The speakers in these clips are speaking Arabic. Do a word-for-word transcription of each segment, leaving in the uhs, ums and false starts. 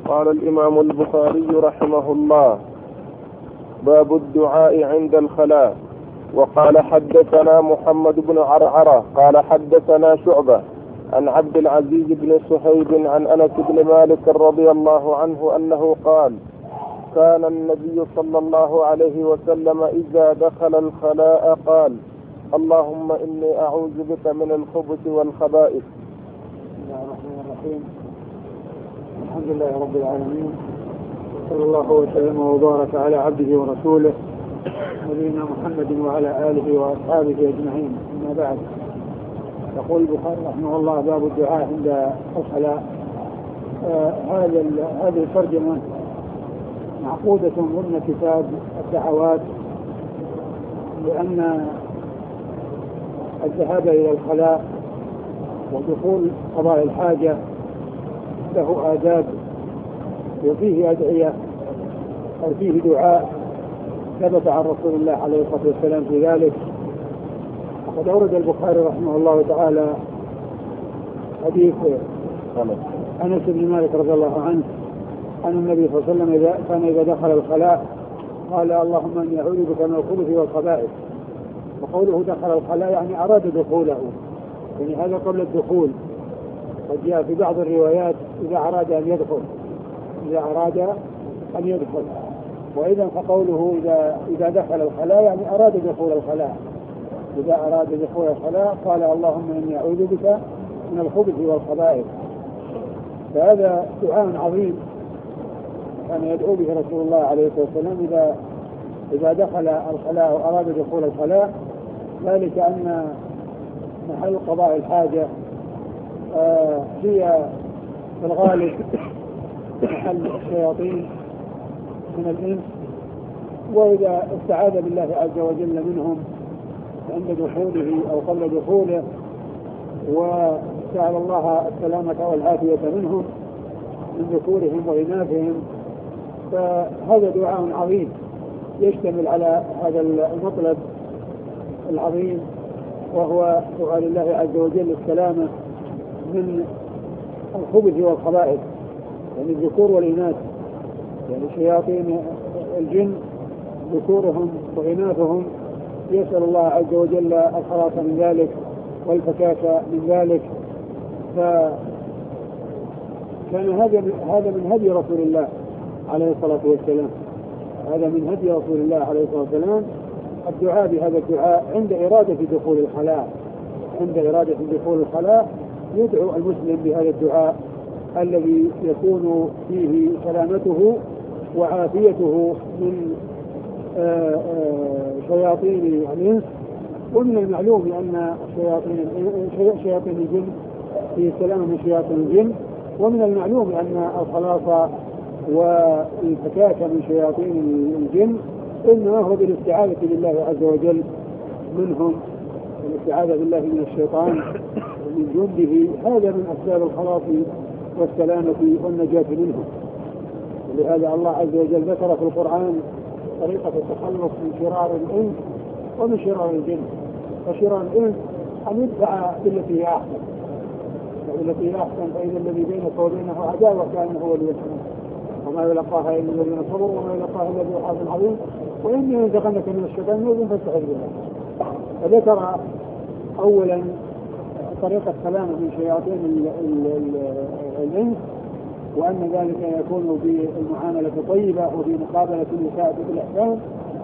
قال الإمام البخاري رحمه الله: باب الدعاء عند الخلاء. وقال حدثنا محمد بن عرعرة قال حدثنا شعبة عن عبد العزيز بن صهيب عن أنس بن مالك رضي الله عنه أنه قال: كان النبي صلى الله عليه وسلم إذا دخل الخلاء قال: اللهم إني أعوذ بك من الخبث والخبائث. بسم الله الرحمن الرحيم. الحمد لله رب العالمين، صلى الله وسلم وبارك على عبده ورسوله نبينا محمد وعلى آله وأصحابه أجمعين. أما بعد، يقول البخاري رحمه الله: باب الدعاء عند الخلاء. آه هذا هذه الترجمة معقودة ضمن كتاب الدعوات، لأن الذهاب إلى الخلاء ودخول قضاء الحاجة له آداب، وفيه أدعية أو فيه دعاء ثبت عن رسول الله عليه الصلاة والسلام في ذلك. وقد أورد البخاري رحمه الله تعالى حديث أنس بن مالك رضي الله عنه أن النبي صلى الله عليه وسلم إذا كان إذا دخل الخلاء قال: اللهم إني أعوذ بك من الخبث والخبائث. وقوله دخل الخلاء يعني أراد دخوله، يعني هذا قبل الدخول. قد جاء في بعض الروايات إذا أراد أن يدخل إذا أراد أن يدخل وإذا فقوله إذا إذا دخل الخلاء يعني أراد دخول الخلاء. إذا أراد دخول الخلاء قال: اللهم إني أعوذ بك من الخبث والخبائث. فهذا دعاء عظيم كان يدعو به رسول الله عليه الصلاة والسلام إذا إذا دخل الخلاء وأراد دخول الخلاء، ذلك أن محل قضاء الحاجة آه هي في الغالب محل الشياطين من الإنس، وإذا استعاذ بالله عز وجل منهم عند دخوله أو قبل دخوله وسأل الله السلامة والعافية منهم من ذكورهم وإناثهم، فهذا دعاء عظيم يشتمل على هذا المطلب العظيم، وهو سؤال الله عز وجل السلامة من الخبث والخبائث، يعني الذكور والإناث، يعني شياطين الجن ذكورهم وإناثهم، يسأل الله عز وجل الخلاص من ذلك والفكاك من ذلك. فكان هذا هذا من هدي رسول الله عليه الصلاة والسلام هذا من هدي رسول الله عليه الصلاة والسلام الدعاء بهذا الدعاء عند إرادة دخول الخلاء. عند إرادة دخول الخلاء يدعو المسلم بهذا الدعاء الذي يكون فيه سلامته وعافيته من آآ آآ شياطين الإنس. ومن المعلوم أن شياطين شياطين الجن في السلامة من شياطين الجن، ومن المعلوم أن الخلاص والفكاك من شياطين الجن إنما هو بالاستعاذة بالله عز وجل منهم، والاستعاذة بالله من الشيطان ومن جنده. هذا من أسباب الخلاص والسلامة والنجاة منهم. ولهذا الله عز وجل ذكر في القرآن طريقة التخلص من شرار الإنس ومن شرار الجن. فشرار الإنس أن يدفع بالتي هي أحسن، والتي هي أحسن فإذا الذي بينك وبينه عداوة كأنه هو ولي حميم، وما يلقاها إلا الذين صبروا وما يلقاها إلا ذو حظ عظيم، وإن ينزغنك من الشيطان نزغ فاستعذ بالله. فذكر أولا طريقة السلامة من شياطين الإنس، وأن ذلك يكون بالمعاملة الطيبة وبمقابلة النساء بالإحسان،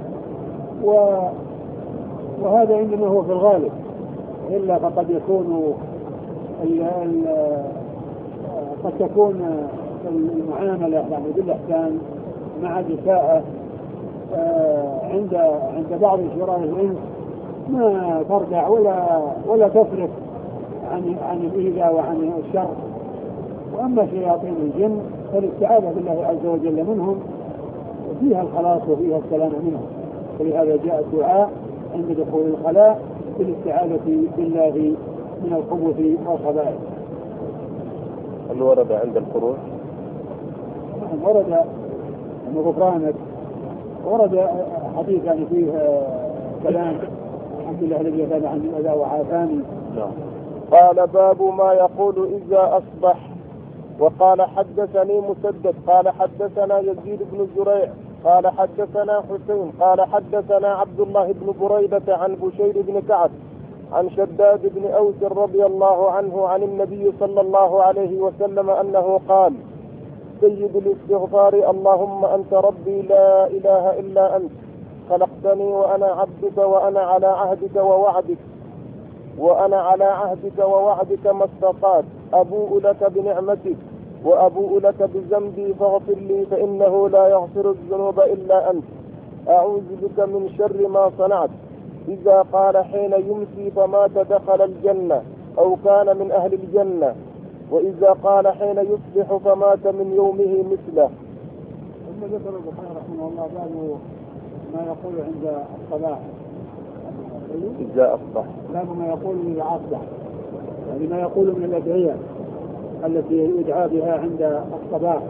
وهذا إنما هو في الغالب، إلا فقد يكون ال ال قد تكون المعاملة يعني بالإحسان مع الإساءة عند عند بعض شرار الإنس ما ترجع ولا ولا تصرف عن عن الإيذاء وعن الشر. وأما شياطين الجن فالاستعاذة بالله عز وجل منهم وفيها الخلاص وفيها السلام منهم. ولهذا جاء الدعاء عند دخول الخلاء بالاستعاذة بالله من الخبث والخبائث. هل ورد عند الخروج؟ ورد أن غفرانك، ورد حديث يعني فيه كلام الحمد لله الذي يتابع عن الأذى وعافاني. قال: باب ما يقول إذا أصبح. وقال حدثني مسدد قال حدثنا يزيد بن زريع قال حدثنا حسين قال حدثنا عبد الله بن بريدة عن بشير بن كعب عن شداد بن أوس رضي الله عنه عن النبي صلى الله عليه وسلم أنه قال: سيد الاستغفار اللهم أنت ربي لا إله إلا أنت خلقتني وأنا عبدك وأنا على عهدك ووعدك وأنا على عهدك ووعدك ما استطعت أبوء لك بنعمتك وأبوء لك بذنبي فاغفر لي فإنه لا يغفر الذنوب إلا أنت أعوذ بك من شر ما صنعت. إذا قال حين يمسي فمات دخل الجنة أو كان من أهل الجنة، وإذا قال حين يصبح فمات من يومه مثله. ثم ذكر البخاري رحمه الله بعد ما يقول عند الصلاة إذا أصبح، لا ما يقول إذا أصبح، يعني ما يقول من الأدعية التي يدعى بها عند الصباح.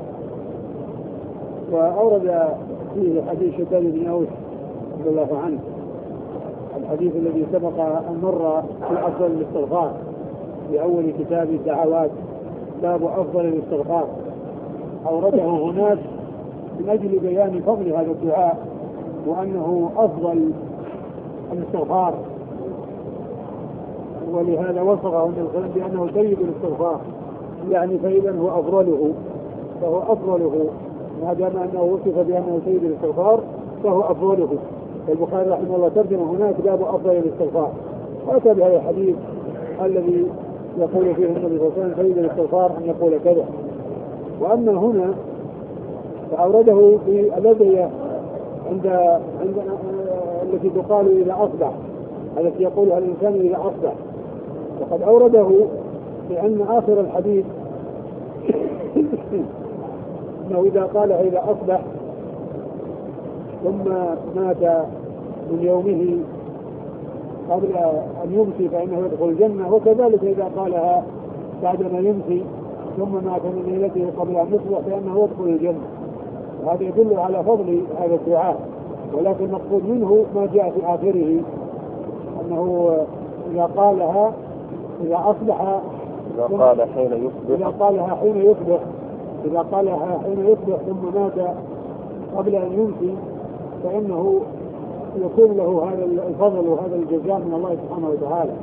وأورد فيه حديث شداد بن أوس رضي الله عنه، الحديث الذي سبق أن مر في أفضل الاستغفار في أول كتاب الدعوات، باب أفضل الاستغفار، أورده هناك من أجل بيان فضل هذا الدعاء وأنه أفضل الاستغفار، ولهذا وصفه ابن القيم بأنه سيد الاستغفار، يعني فإذا هو أفضله فهو أفضله، ما دام أنه وصف بأنه سيد الاستغفار فهو أفضله. البخاري رحمه الله ترجم هناك باب أفضل الاستغفار، وأتى بهذا الحديث الذي يقول فيه النبي صلى الله عليه وسلم سيد الاستغفار أن يقول كذا. وأما هنا فأورده في الأدعية عند عند التي تقال إذا أصبح، التي يقولها الإنسان إذا أصبح، وقد أورده لأن آخر الحديث أنه إذا قال إذا أصبح ثم مات من يومه قبل أن يمسي فإنه يدخل الجنة، وكذلك إذا قالها بعدما يمسي ثم مات من ليلته قبل أن يصبح فإنه يدخل الجنة. وهذا يدل على فضل هذا الدعاء، ولكن المقصود منه ما جاء في آخره أنه إذا قالها إذا أصبح إذا قال حين يصبح إذا قالها حين يصبح إذا قالها حين يصبح ثم مات قبل أن يمسي فإنه يكون له هذا الفضل وهذا الجزاء من الله سبحانه وتعالى.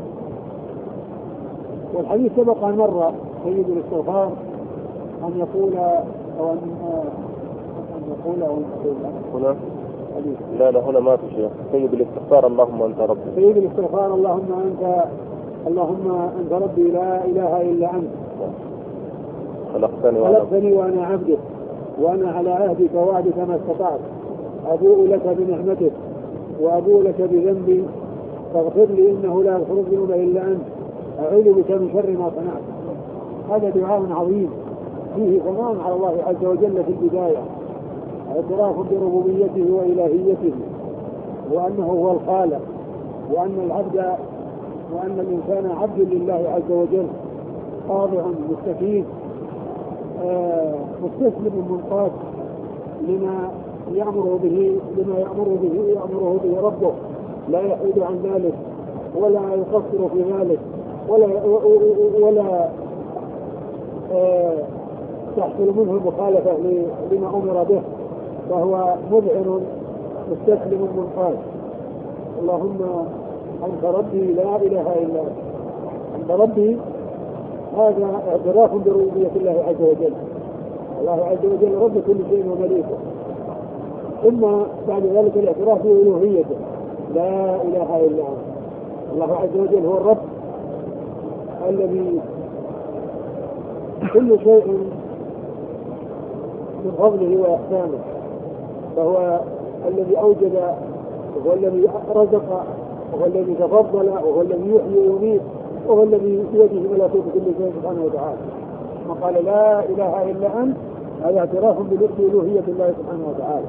والحديث سبق أن مر سيد الاستغفار أن يقول أو أن يقول أو أن يقول هنا لا لا هنا ما في شيء. سيد الاستغفار اللهم أنت ربي سيد الاستغفار اللهم أنت اللهم أنت ربي لا إله إلا أنت خلقتني وأنا, خلقتني وأنا عبدك وأنا على عهدك ووعدك ما استطعت أبوء لك بنعمتك وأبوء لك بذنبي فاغفر لي إنه لا يغفر الذنوب إلا أنت أعوذ بك من شر ما صنعت. هذا دعاء عظيم فيه ثناء على الله عز وجل في البداية، اعتراف بربوبيته وإلهيته وأنه هو الخالق، وأن العبد وأن الإنسان عبد لله عز وجل خاضع مستكين آه مستسلم منقاد لما يأمره به لما يأمره به يأمره به ربه، لا يحيد عن ذلك ولا يقصر في ذلك ولا ولا آه تحصل منه المخالفة لما أمر به، فهو مذعن مستسلم منقاد. اللهم أنت ربي لا إله إلا أنت أنت ربي، هذا اعتراف بربوبية الله عز وجل. الله عز وجل رب كل شيء ومليكه، ثم بعد ذلك الاعتراف بألوهيته لا إله إلا أنت. الله عز وجل هو الرب الذي كل شيء من فضله وإحسانه، فهو الذي أوجد وهو الذي رزق وهو الذي تفضل وهو الذي يحيي ويميت وهو الذي بيده ملكوت كل شيء سبحانه وتعالى. ثم قال لا إله إلا أنت، هذا اعتراف بألوهية الله سبحانه وتعالى.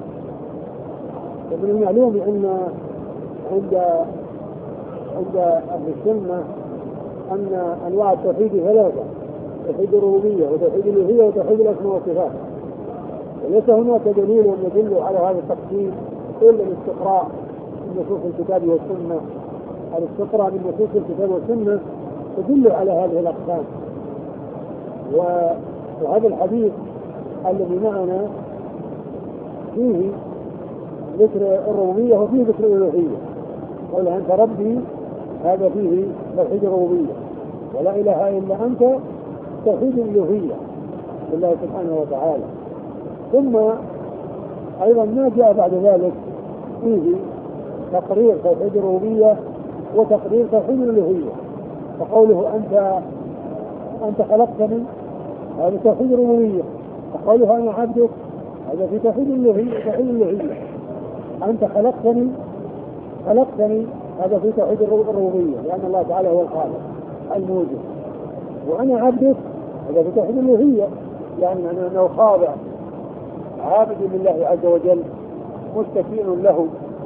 ومن المعلوم أن عند عند أهل السنة أن أنواع التوحيد ثلاثة: توحيد الربوبية وتوحيد الألوهية وتوحيد الأسماء والصفات. وليس هناك دليل يدل على هذا التقسيم إلا الاستقراء من نصوص الكتاب والسنة. الاستقراء من نصوص الكتاب والسنة تدل على هذه الأقسام. وهذا الحديث الذي معنا فيه ذكر الربوبية وفيه ذكر الألوهية. قول أنت ربي هذا فيه توحيد الربوبية، ولا إله إلا أنت توحيد الألوهية لله سبحانه وتعالى. ثم أيضا ما جاء بعد ذلك فيه تقرير توحيد الربوبية وتقرير توحيد الألوهية. فقوله أنت أنت خلقتني هذا توحيد الربوبية، وقوله أنا عبدك هذا في توحيد الألوهية توحيد الألوهية. أنت خلقتني خلقتني هذا في توحيد الربوبية، لأن الله تعالى هو الخالق الموجود. وأنا عبدك هذا في توحيد الألوهية، يعني معناه أنه خاضع عابد لله عز وجل مستكين له.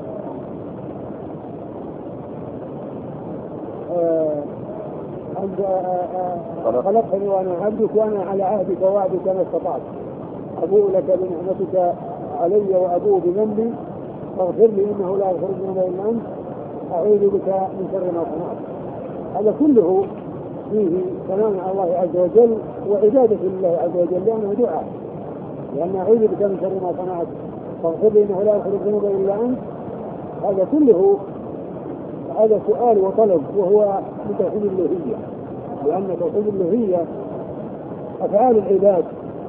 أنت خلقتني وأنا عبدك وأنا على عهدك ووعدك ما استطعت، أبوء لك بنعمتك علي وأبوء بذنبي فاغفر لي إنه لا يغفر الذنوب إلا أنت، أعوذ بك من شر ما صنعت. هذا كله فيه ثناء على الله عز وجل وعبادة لله عز وجل، لأنه دعاء، لأن أعوذ بك من شر ما صنعت فاغفر لي إنه لا يغفر الذنوب إلا أنت. هذا كله هذا سؤال وطلب، وهو من توحيد الألوهية، لأن توحيد الألوهية أفعال العباد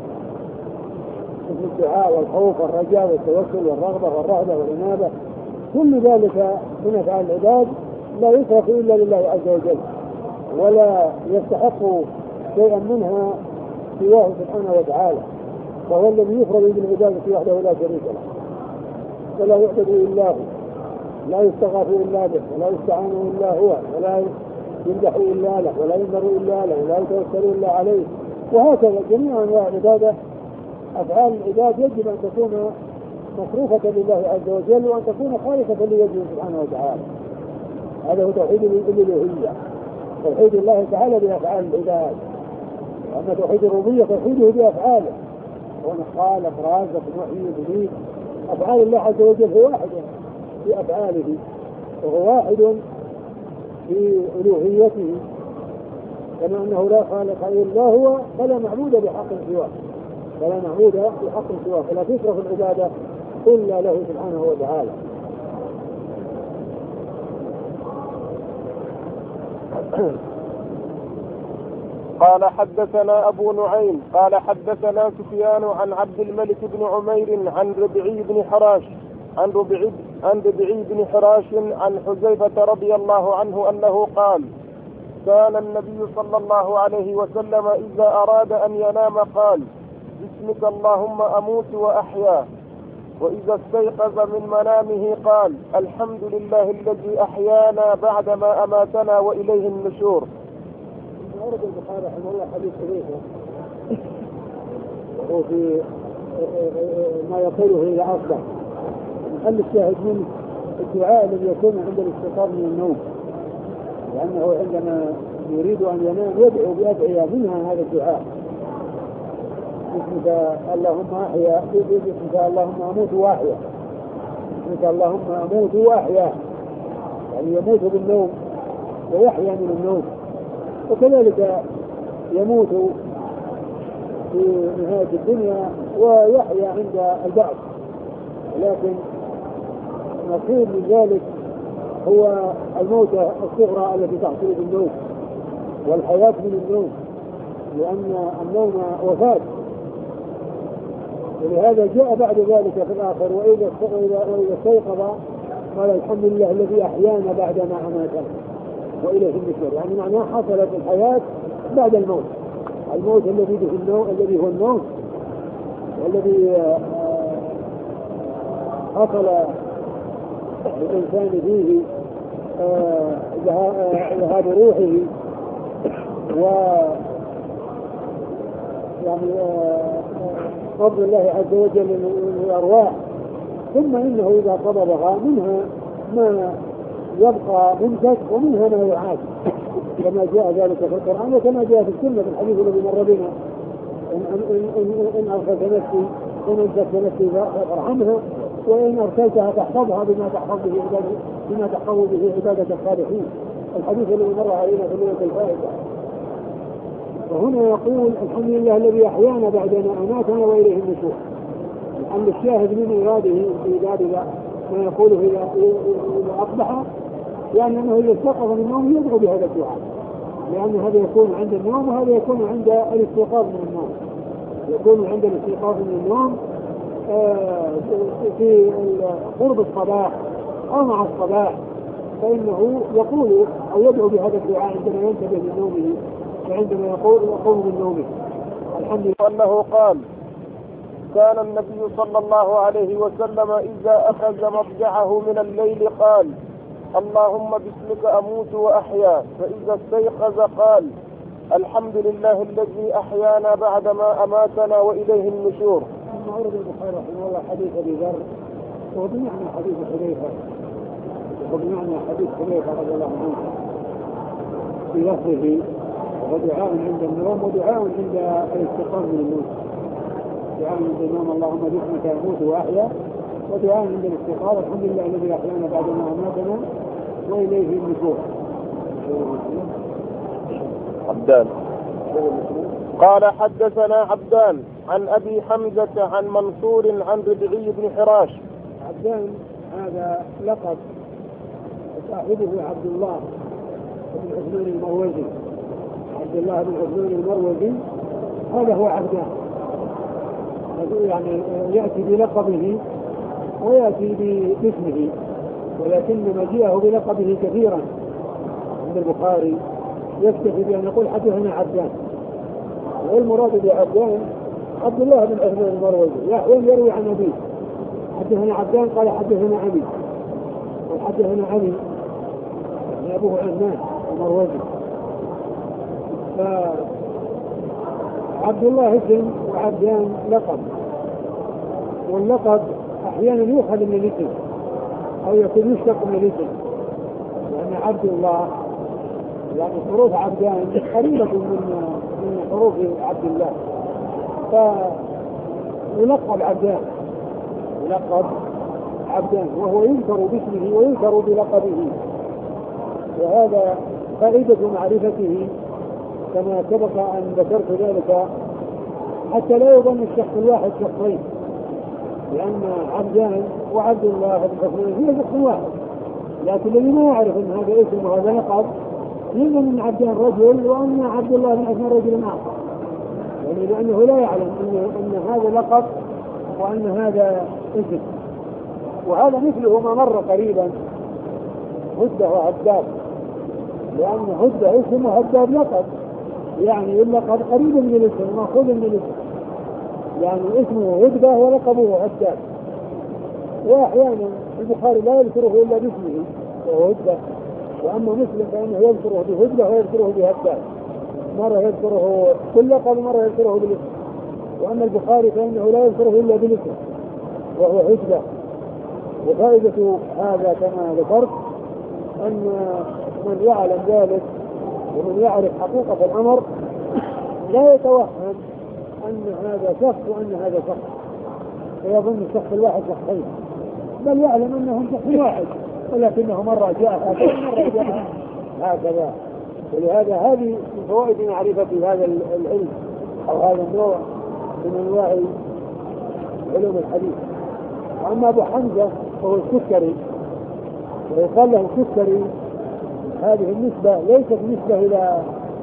مثل الدعاء والخوف والرجاء والتوكل والرغبة والرهبة والإنابة، كل ذلك من أفعال العباد لا يصرف إلا لله عز وجل، ولا يستحق شيئا منها سواه سبحانه وتعالى، وهو الذي يفرد بالعبادة وحده لا شريك له، ولا يعبد إلا هو، لا يستغاث إلا به، ولا يستعان إلا هو، ولا يمدح إلا له، ولا ينذر إلا له، ولا يتوكل إلا عليه. وهكذا جميع أنواع العبادة أفعال العباد يجب أن تكون مصروفة لله عز وجل، وأن تكون خالصة لوجهه سبحانه وتعالى. هذا هو توحيد الألوهية، توحيد الله تعالى بأفعال العباد. وأما توحيد الربوبية توحيده بأفعاله، وأن خالق رازق محيي مميت. أفعال الله عز وجل هو واحد في أفعاله، وهو واحد في ألوهيته، كما أنه لا خالق إلا هو فلا معبود بحق سواه، فلا معبود بحق سواه، فلا تصرف العبادة إلا له سبحانه وتعالى. قال حدثنا أبو نعيم قال حدثنا سفيان عن عبد الملك بن عمير عن ربعي بن حراش عن ربعي عن ربعي بن حراش عن حذيفة رضي الله عنه أنه قال: كان النبي صلى الله عليه وسلم إذا أراد أن ينام قال: باسمك اللهم أموت وأحيا. وإذا استيقظ من منامه قال: الحمد لله الذي أحيانا بعدما أماتنا وإليه النشور. ورد البخاري رحمه الله حديث حذيفة وهو في ما يقوله إلى أصبح محل الشاهد منه الدعاء الذي يكون عند الاستيقاظ من النوم، لأنه عندما يريد أن ينام يدعو بأدعية، منها هذا الدعاء: باسمك اللهم أحيا، باسمك اللهم أموت وأحيا، باسمك اللهم أموت وأحيا، يعني يموت بالنوم ويحيا من النوم. وكذلك يموت في نهاية الدنيا ويحيا عند البعث، ولكن نصيب من ذلك هو الموتة الصغرى التي تحصل بالنوم، والحياة من النوم، لأن النوم وفاة. ولهذا جاء بعد ذلك في الآخر: وإذا استيقظ قال الحمد لله الذي أحيانا بعدما أماتنا وإليه النشور، يعني معناه حصلت الحياة بعد الموت. الموت الذي في النوم الذي هو النوم، والذي حصل الإنسان فيه ذهاب روحه و يعني قبض الله عز وجل للأرواح، ثم إنه إذا قبضها منها ما يبقى ممسك ومنها ما يعاد، كما جاء ذلك في القرآن وكما جاء في السنة في الحديث الذي مر بنا: إن, إن, إن, إن أرسلت نفسي إن أمسكت نفسي فارحمها، وإن أرسلتها تحفظها بما تحفظ به عبادة بما تحفظ به عبادة الصالحين. الحديث الذي مر علينا في ليلة الفائدة. وهنا يقول الحمد لله الذي أحيانا بعدما أماتنا وإليه النشور. أن الشاهد من إراده في باب ما يقوله إذا أصبح، يعني أنه إذا استيقظ من النوم يدعو بهذا الدعاء، لأن هذا يكون عند النوم وهذا يكون عند الاستيقاظ من النوم. يكون عند الاستيقاظ من النوم في قرب الصباح أو مع الصباح، فإنه يقول أو يدعو بهذا الدعاء عندما ينتبه من نومه وعندما يقول يقوم من نومه. الحمد لله أنه قال: كان النبي صلى الله عليه وسلم إذا أخذ مضجعه من الليل قال: اللهم باسمك أموت وأحيا، فإذا استيقظ قال: الحمد لله الذي أحيانا بعدما أماتنا وإليه النشور. ثم أورد البخاري رحمه الله حديث أبي ذر وبمعنى حديث حذيفة وبمعنى حديث حذيفة رضي الله عنه في لفظه، وهو دعاء عند النوم ودعاء عند الاستيقاظ من النوم. دعاء عند النوم اللهم باسمك أموت وأحيا، ودعاء عند الاستيقاظ الحمد لله الذي أحيانا بعدما أماتنا وإليه النشور. عبدان قال: حدثنا عبدان عن أبي حمزة عن منصور عن ربيعي بن حراش. عبدان هذا لقب صاحبه عبد الله بن عثمان المروزي. عبد الله بن عثمان المروزي هذا هو عبدان، يعني يأتي بلقبه ويأتي باسمه، ولكن مجيئه بلقبه كثيرا عند البخاري يكتفي بأن يقول حدثنا عبدان، والمراد بعبدان عبد الله بن عثمان المروزي. يحيى يروي عن أبيه حدثنا عبدان قال حدثنا أبي، وحدثنا أبي يعني أبوه عثمان المروزي. فعبد الله اسم وعبدان لقب، واللقب أحيانا يؤخذ من الاسم أو يكون يشتق من الاسم، لأن عبد الله يعني حروف عبدان قريبة من من حروف عبد الله، فيلقب عبدان يلقب عبدان وهو يذكر باسمه ويذكر بلقبه، وهذا فائدة معرفته كما سبق أن ذكرت ذلك، حتى لا يظن الشخص الواحد شخصين، لأن عبدان وعبد الله بن عثمان هي شخص واحد، لكن الذي ما يعرف أن هذا اسم وهذا لقب يظن أن عبدان رجل وأن عبد الله بن عثمان رجل آخر، يعني لأنه لا يعلم أن أن هذا لقب وأن هذا اسم. وهذا مثله ما مر قريبا هدة وهداب، لأن هدة اسم وهداب لقب، يعني اللقب قريب من الاسم مأخوذ من الاسم، يعني اسمه هدبة ولقبه هداب. وأحيانا البخاري لا يذكره إلا باسمه وهو هدبة، وأما مسلم فإنه يذكره بهدبة ويذكره بهداب، مرة يذكره باللقب ومرة يذكره بالاسم. وأما البخاري فإنه لا يذكره إلا بالاسم وهو هدبة. وفائدة هذا كما ذكرت أن من يعلم ذلك ومن يعرف حقيقة الأمر لا يتوهم أن هذا شخص وأن هذا شخص، فيظن الشخص الواحد شخصين، بل يعلم أنهم شخص واحد، ولكنه مرة جاء هكذا مرة جاء هكذا. ولهذا هذه من فوائد معرفة هذا العلم أو هذا النوع من أنواع علوم الحديث. وأما أبو حمزة فهو السكري، ويقال له السكري، هذه النسبة ليست نسبة إلى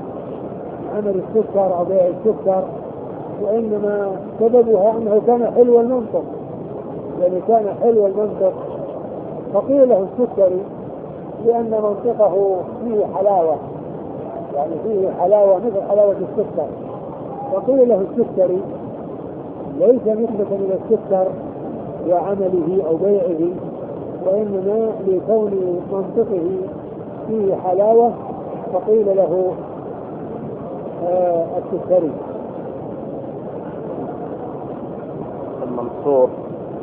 عمل السكر أو بيع السكر، وإنما سببها أنه كان حلو المنطق، يعني كان حلو المنطق فقيل له السكري لأن منطقه فيه حلاوة، يعني فيه حلاوة مثل حلاوة السكر، فقيل له السكري ليس نسبة إلى السكر وعمله أو بيعه، وإنما لكون منطقه فيه حلاوة فقيل له آه السكري. المنصور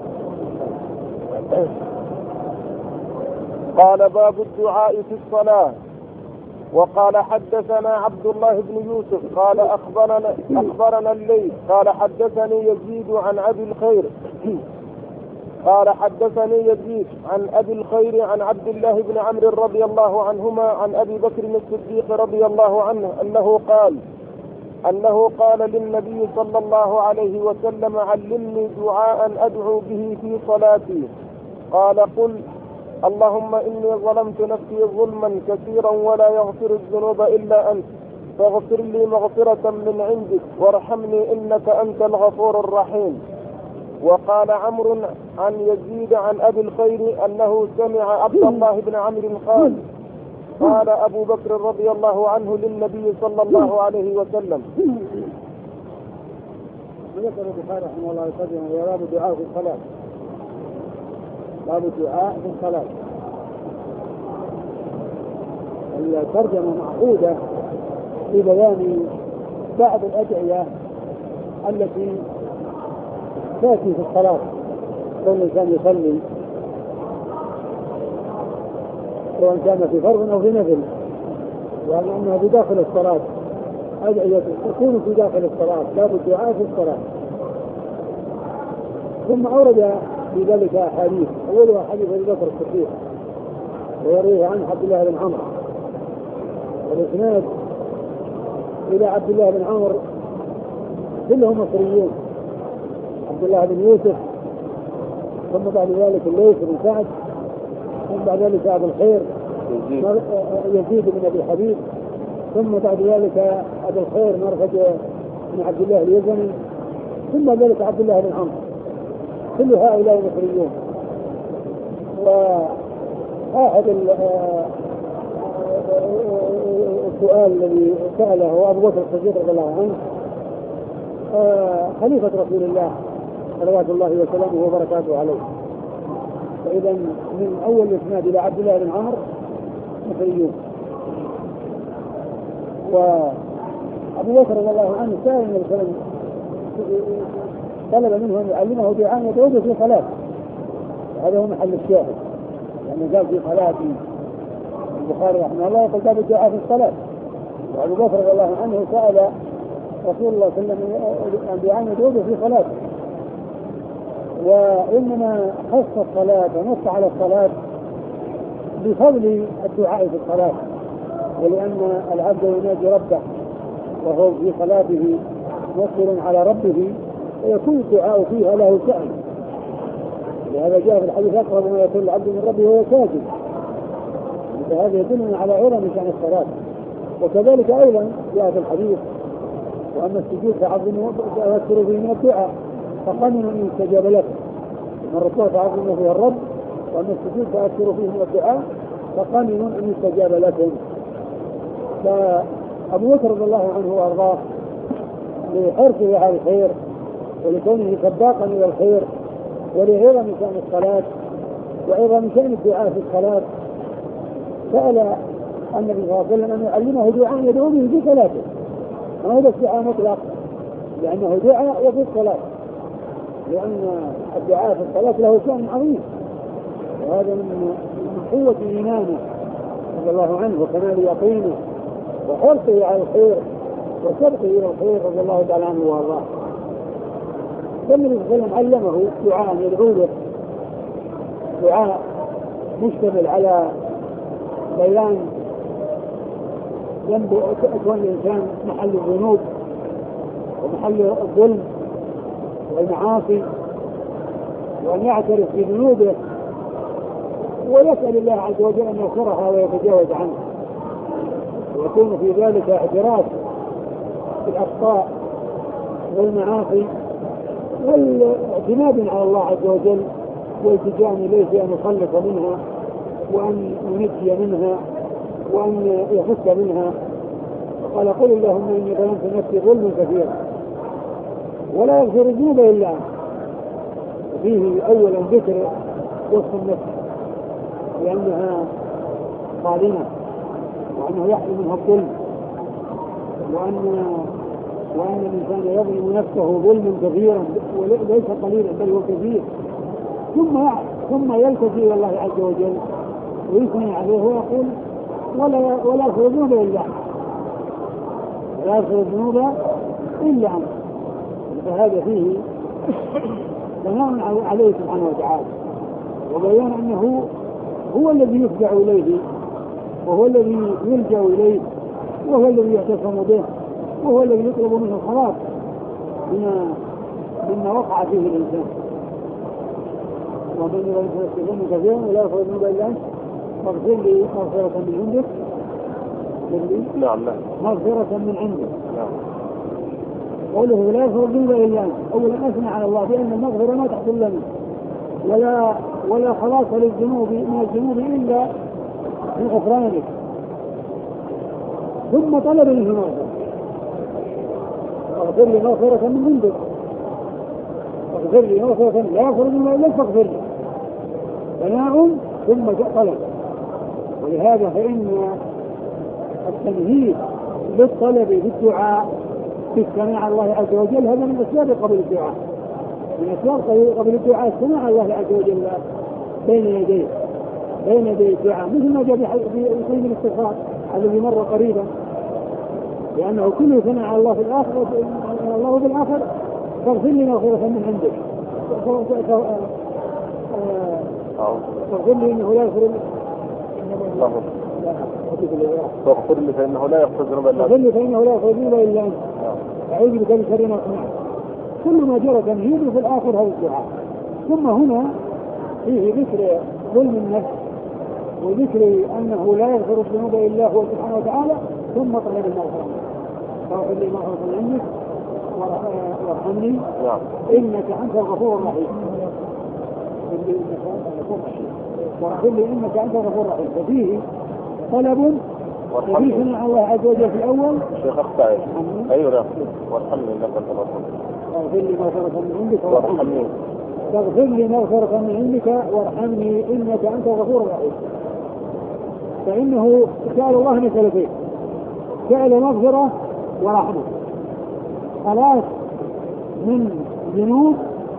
قال: باب الدعاء في الصلاة. وقال: حدثنا عبد الله بن يوسف قال أخبرنا, أخبرنا الليث قال حدثني يزيد عن أبي الخير قال حدثني يزيد عن أبي الخير عن عبد الله بن عمرو رضي الله عنهما عن أبي بكر الصديق رضي الله عنه أنه قال: أنه قال للنبي صلى الله عليه وسلم علمني دعاء أدعو به في صلاتي. قال قل اللهم إني ظلمت نفسي ظلما كثيرا ولا يغفر الذنوب إلا أنت فاغفر لي مغفرة من عندك وارحمني إنك أنت الغفور الرحيم. وقال عمرو عن يزيد عن أبي الخير أنه سمع عبد الله بن عمرو قال قال أبو بكر رضي الله عنه للنبي صلى الله عليه وسلم. ذكر البخاري رحمه الله تعالى باب الدعاء في الصلاة. باب الدعاء في الصلاة. الترجمة معقودة في بيان بعض الأدعية التي تأتي في الصلاة كل إنسان يصلي سواء كان في فرض أو في نفل، يعني أنها في داخل الصلاة أدعية تكون في داخل الصلاة باب الدعاء في الصلاة. ثم أورد في ذلك أحاديث، أولها حديث أبي بكر الصديق ويرويه عن عبد الله بن عمرو، والإسناد إلى عبد الله بن عمرو كلهم مصريون، عبد الله بن يوسف ثم بعد ذلك الليث بن سعد ثم بعد ذلك أبو الخير يزيد بن أبي حبيب ثم بعد ذلك أبو الخير مرفد بن عبد الله اليزني ثم ذلك عبد الله بن عمرو، كل هؤلاء مصريون. وأحد السؤال الذي سأله أبو بكر الصديق رضي الله عنه خليفة رسول الله صلوات الله وسلامه وبركاته عليه، فإذا من أول الإسناد إلى عبد الله بن عمرو مصريون. وأبو بكر رضي الله عنه سأل النبي صلى الله عليه وسلم طلب منه أن يعلمه دعاء يدعو في صلاة، هذا هو محل الشاهد، يعني قال في صلاة البخاري رحمه الله يقول باب الدعاء في الصلاة. وأبو بكر رضي الله عنه سأل رسول الله صلى الله عليه وسلم عن دعاء يدعو في صلاة، وإنما خص الصلاة ونص على الصلاة بفضل الدعاء في الصلاة، ولأن العبد ينادي ربه وهو في صلاته مقبل على ربه ويكون الدعاء فيها له شأن، لهذا جاء في الحديث أقرب ما يكون العبد من ربه وهو ساجد، فهذا يدلنا على عظم شأن الصلاة. وكذلك أيضا جاء في الحديث وأما السجود فعظموا فأكثروا فيه من الدعاء فقمنوا أن يستجاب لكم، من الركوع فعظموا فيه الرب وأما السجود فأكثروا فيه من الدعاء فقمنوا أن يستجاب لكم. فأبو بكر رضي الله عنه وأرضاه لحرصه على الخير ولكونه سباقا إلى الخير ولعظم شأن الصلاة وعظم شأن الدعاء في الصلاة سأل النبي صلى الله عليه وسلم أن يعلمه دعاء يدعو به في صلاته، ما هو دعاء مطلق لأنه دعاء وفي الصلاة، لأن الدعاء في الصلاة له شأن عظيم، وهذا من قوة إيمانه رضي الله عنه وكمال يقينه وحرصه على الخير وسبقه إلى الخير رضي الله تعالى عنه وارضاه. فالنبي صلى الله عليه وسلم علمه دعاء يدعو له، دعاء مشتمل على بيان ذنب كون الإنسان محل الذنوب ومحل الظلم والمعاصي، وأن يعترف بذنوبه ويسأل الله عز وجل أن يغفرها ويتجاوز عنه، ويكون في ذلك اعتراف بالأخطاء والمعاصي والاعتماد على الله عز وجل والتجاء إليه بأن يخلص منها وأن ينجي منها وأن يفك منها. قال قل اللهم إني ظلمت نفسي ظلما كثيرا ولا يغفر الذنوب إلا أنت. فيه أولا ذكر وصف النفس لأنها ظالمة وأنه يحل منها الظلم وأن وأن الإنسان يظلم نفسه ظلما كثيرا وليس قليلا بل هو كثير، ثم ثم يلتجئ إلى الله عز وجل ويثني عليه ويقول ولا ولا يغفر الذنوب إلا أنت ولا يغفر الذنوب إلا أنت. فهذا فيه ثناء عليه سبحانه وتعالى وبيان أنه هو الذي يفزع إليه وهو الذي يلجأ إليه وهو الذي يعتصم به وهو الذي يطلب منه الخلاص مما مما وقع فيه الإنسان. ومن يستغفرني كثيرا ولا يغفر الذنوب إلا أنت فاغفر لي مغفرة من عندك. نعم نعم مغفرة من عندك. نعم. قوله لا يغفر الذنوب إلا أنت، أولا أثنى على الله بأن المغفرة ما تحصل لنا ولا ولا خلاص للذنوب من الذنوب إلا من غفرانك، ثم طلب منه مغفرة. اغفر لي مغفرة من عندك، اغفر لي مغفرة لا يغفر الذنوب إلا أنت فاغفر لي، ثناء ثم طلب. ولهذا فإن التمهيد للطلب بالدعاء بالثناء على الله عز وجل هذا من أسباب قبل الدعاء، من أسباب قبل الدعاء الثناء على الله عز وجل بين يديه بين يدي الدعاء، مثل ما جاء في قيم الاستغفار الذي مر قريبا، لأنه كله ثناء على الله في الآخر الله في الآخر فاغفر لي مغفرة من عندك، فاغفر لي إنه لا يغفر فاغفر لي فإنه لا يغفر الذنوب إلا أنت، فاغفر لي فإنه لا يغفر الذنوب إلا أنت، أعوذ بك من شر ما صنعت. كل ما جرى تمهيد في الآخر هذا الدعاء. ثم هنا فيه ذكر ظلم النفس وذكر أنه لا يغفر الذنوب إلا هو سبحانه وتعالى، ثم طلب المغفرة. فاغفر لي مغفرة من عندك وارحمني إنك أنت الغفور الرحيم. واغفر لي إنك أنت الغفور الرحيم. ففيه طلب وفيه ثناء الله عز وجل في الأول. شيخ أخطأ. أيوة وارحمني إنك أنت الغفور. فاغفر لي مغفرة من عندك وارحمني. فاغفر لي مغفرة من عندك وارحمني إنك أنت الغفور الرحيم. فإنه سأل الله مسألتين، سأل مغفرة ورحمة، خلاص من ذنوب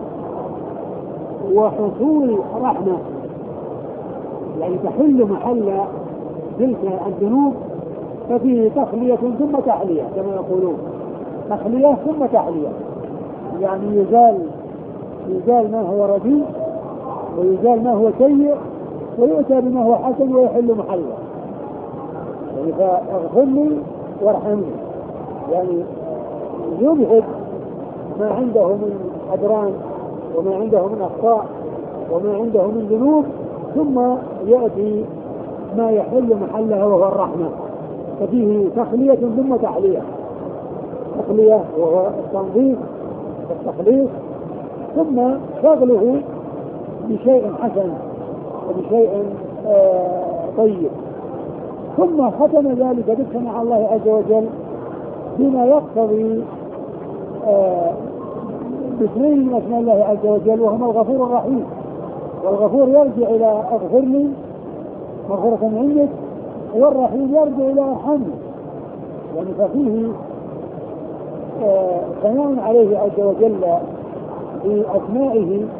وحصول رحمة، يعني تحل محل تلك الذنوب. ففيه تخلية ثم تحلية كما يقولون، تخلية ثم تحلية، يعني يزال يزال ما هو رديء ويزال ما هو سيء ويؤتى بما هو حسن ويحل محله. يعني فاغفر لي وارحمني، يعني يذهب ما عنده من أدران وما عنده من أخطاء وما عنده من ذنوب، ثم يأتي ما يحل محلها وهو الرحمة. ففيه تخلية ثم تحلية، تخلية وهو التنظيف والتخليص، ثم شغله بشيء حسن وبشيء آه طيب، ثم ختم ذلك بالثناء على الله عز وجل بما يقتضي آه باثنين من اسماء الله عز وجل وهما الغفور الرحيم. والغفور يرجع الى اغفر لي مغفرة من عندك، والرحيم يرجع الى ارحمني. يعني ففيه ثناء آه عليه عز وجل باسمائه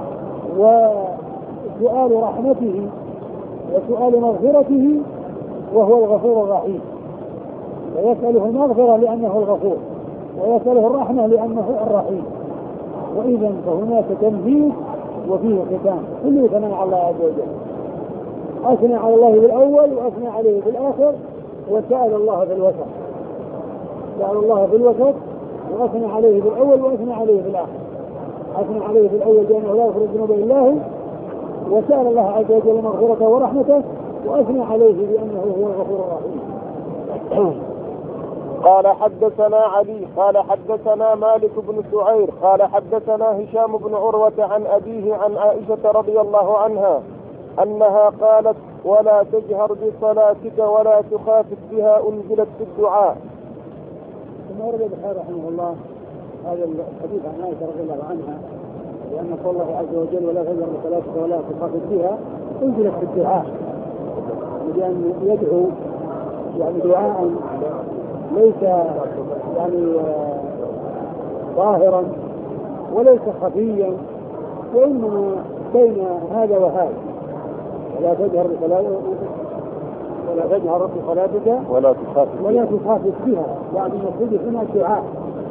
وسؤال رحمته وسؤال مغفرته، وهو الغفور الرحيم. ويسأله المغفرة لأنه الغفور، ويسأله الرحمة لأنه الرحيم. وإذا فهناك تمهيد وفيه ختام، كله ثناء على الله عز وجل. أثنى على الله بالأول وأثنى عليه في الآخر، وسأل الله في الوسط، سأل الله في الوسط وأثنى عليه بالأول وأثنى عليه في الآخر. أثنى عليه في الأول بأنه لا يغفر الذنوب إلا هو، وسأل الله عز وجل مغفرته ورحمته، وأثنى عليه بأنه هو الغفور الرحيم. قال حدثنا علي قال حدثنا مالك بن سعير قال حدثنا هشام بن عروة عن أبيه عن عائشة رضي الله عنها أنها قالت: ولا تجهر بصلاتك ولا تخافت بها، أنزلت في الدعاء. ثم ورد البخاري رحمه الله هذا الحديث عن عائشة رضي الله عنها، لأن قول الله عز وجل: ولا تجهر بصلاتك ولا تخافت بها، أنزلت في الدعاء، لأن يدعو يعني دعاء ليس يعني ظاهرا وليس خفيا، وإنما بين هذا وهذا. ولا تجهر بصلاتك ولا تجهر بصلاتك ولا تخافت ولا تخافت بها، يعني المقصود هنا الدعاء.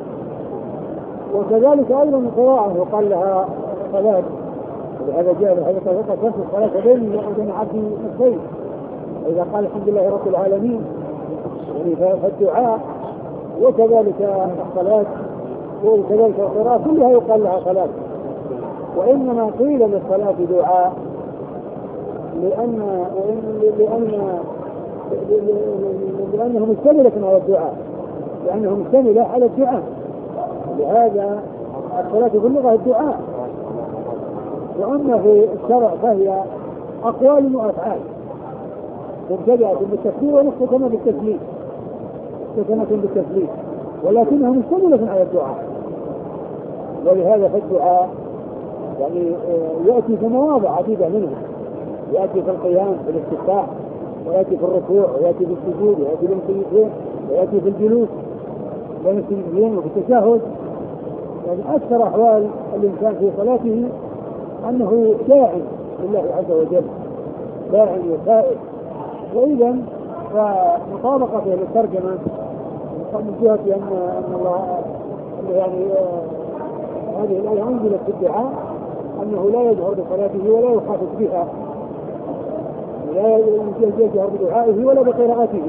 وكذلك أيضا القراءة، وقال لها صلاة، ولهذا جاء في الحديث: تنسى الصلاة بيني وبين عبدي نصفين. إذا قال الحمد لله رب العالمين، يعني فالدعاء وكذلك الصلاة وكذلك القراءة كلها يقال لها صلاة. وإنما قيل للصلاة دعاء لأن لأن لأنه مشتملة على الدعاء، لأنه مشتملة على الدعاء، لهذا الصلاة في اللغة الدعاء. وأما في الشرع فهي أقوال وأفعال مبتدئة بالتكبير ومختتمة بالتسليم، مختتمة بالتسليم، ولكنها مشتملة على الدعاء. ولهذا فالدعاء يعني يأتي في مواضع عديدة منها، يأتي في القيام في الاستفتاح، ويأتي في الركوع، ويأتي في السجود، ويأتي في السجود، ويأتي في الجلوس بين السجدين وفي التشهد. يعني أكثر أحوال الإنسان في صلاته أنه داع لله عز وجل، داع وسائل. وإذا فمطابقة للترجمة من جهة أن أن الله يعني هذه الآية أنزلت في الدعاء أنه لا يجهر بصلاته ولا يخافت بها، لا يجهر بدعائه ولا بقراءته.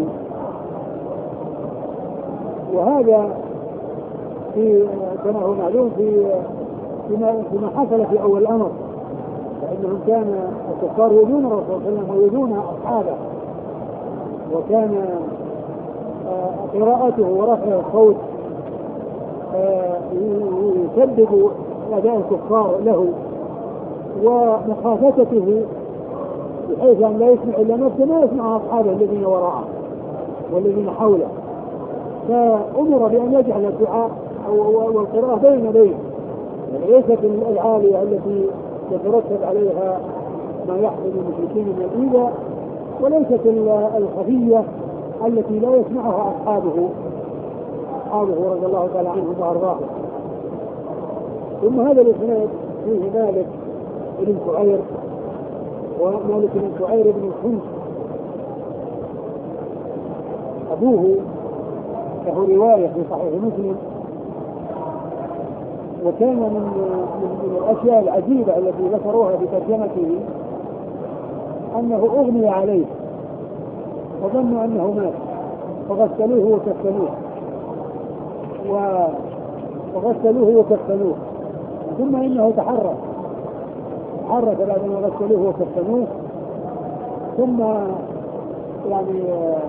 وهذا في كما هو معلوم في فيما حصل في أول الأمر، فإنهم كان الكفار يؤذون الرسول صلى الله عليه وسلم ويؤذون أصحابه، وكان قراءته ورفع الصوت يسبب أداء الكفار له ومخافته، بحيث أن لا يسمع إلا نفسه ما يسمع أصحابه الذين وراءه والذين حوله. فأمر بأن يجعل الدعاء والقراءة بين بين، يعني ليست العالية التي يترتب عليها ما يحصل المشركين من الإيذاء، وليست الخفية التي لا يسمعها أصحابه أصحابه رضي الله تعالى عنهم وأرضاهم. ثم هذا الإسناد فيه مالك بن سعير ومالك بن سعير بن الخنس أبوه له رواية في صحيح مسلم. وكان من, من الأشياء العجيبة التي ذكروها في ترجمته أنه أغمي عليه وظنوا أنه مات فغسلوه وكفنوه وغسلوه وكفنوه ثم إنه تحرك تحرك بعد ما غسلوه وكفنوه، ثم يعني